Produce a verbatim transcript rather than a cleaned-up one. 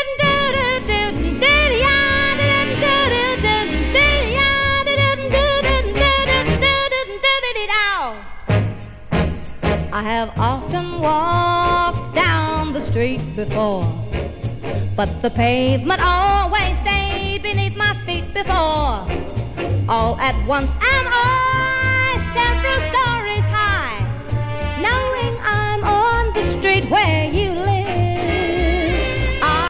I have often walked down the street before, but the pavement always stayed beneath my feet before. All at once I'm all